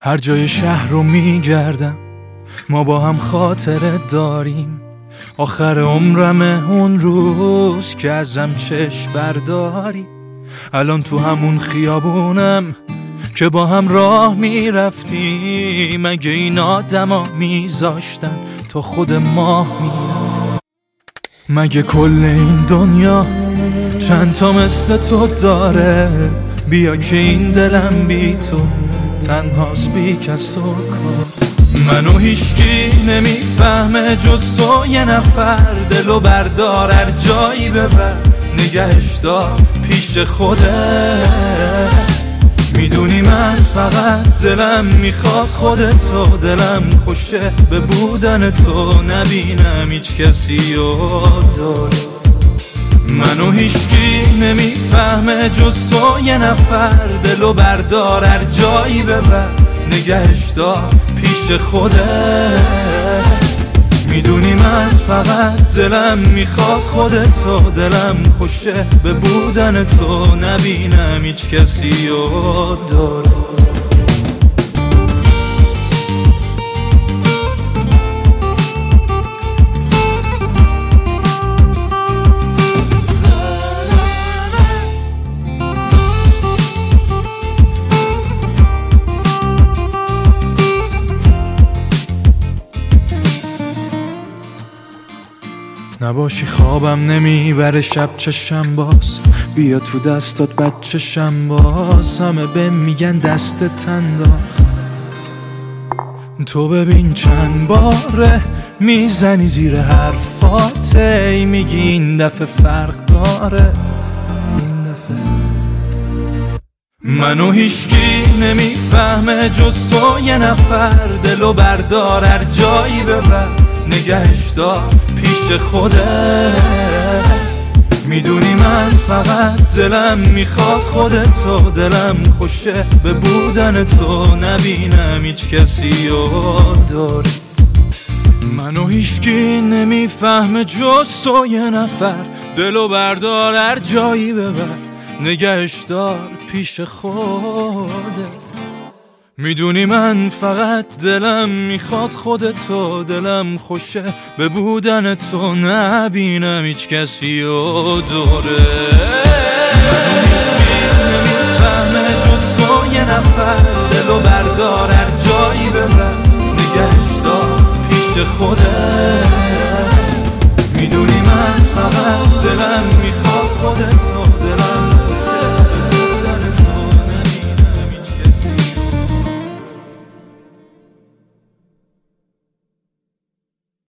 هر جای شهر رو میگردم، ما با هم خاطره داریم. آخر عمرمه اون روز که ازم چشم برداری. الان تو همون خیابونم که با هم راه میرفتیم. مگه این آدما میذاشتن تا خود ماه میرفت؟ مگه کل این دنیا چند تا مثل تو داره؟ بیا که این دلم بی تو تنهاست، بی کس و کار. منو هیچکی نمیفهمه جز تو، یه نفر. دلو بردار هر جایی ببر، نگهش دار پیش خودت. میدونی من فقط دلم میخواد خودتو، دلم خوشه به بودن تو، نبینم هیچ کسی و دارت. منو هیچکی نمیفهمه جز تو، یه نفر. دلو بردار هر جایی ببر، نگهش دار پیش خودت. میدونی من فقط دلم میخواد خودتو، دلم خوشه به بودن تو، نبینم هیچ کسی و دارت. نباشی خوابم نمیبره شب چشم باز، بیا تو دستات بچشم باز. همه بهم میگن دستت انداخت، تو ببین چند باره میزنی زیر حرفات. میگی این دفعه فرق داره، این دفعه. منو هیچکی نمیفهمه جز تو، یه نفر. دلو بردار هر جایی ببر، نگهش دار پیش خودت. میدونی من فقط دلم میخواد خودتو، دلم خوشه به بودن تو، نبینم هیچ کسی و دارت. منو هیچکی نمیفهمه جز تو، یه نفر. دلو بردار هر جایی ببر، نگهش دار پیش خودت. میدونی من فقط دلم میخواد خودتو، دلم خوشه به بودن تو، نبینم هیچ کسی و دوره. منو هیچکی نمیفهمه جز تو، یه نفر. دلو بردار هر جایی ببر، نگهش دار پیش خودت.